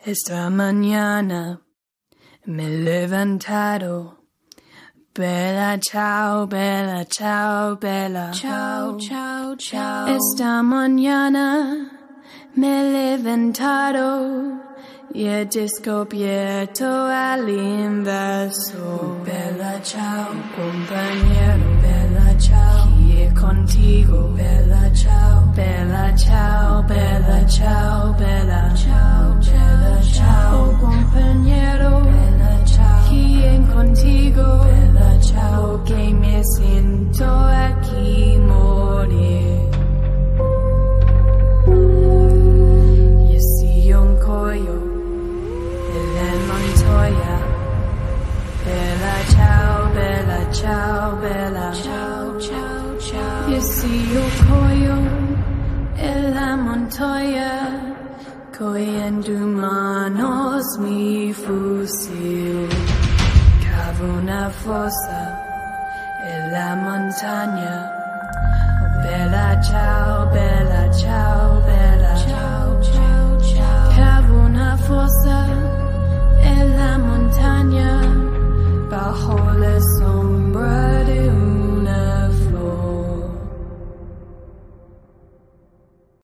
Esta mañana me he levantado. Bella, ciao, bella, ciao, bella. Ciao, ciao, ciao. Esta mañana me he levantado y he descubierto al invasor. Bella, ciao, compañero. Bella, ciao, y contigo. Bella, ciao, bella, ciao, bella, ciao, bella. Ciao, bella, ciao, compañero. Bella, ciao, y contigo. Bella, ciao, porque me siento aquí morir. Yo soy un coyo de la Montoya. Bella, ciao, bella, ciao, bella. Ciao, ciao, ciao. Yo soy un coyo de la Montoya. Cogiendo manos mi fusil. Cavo una fosa en la montaña. Bella, ciao,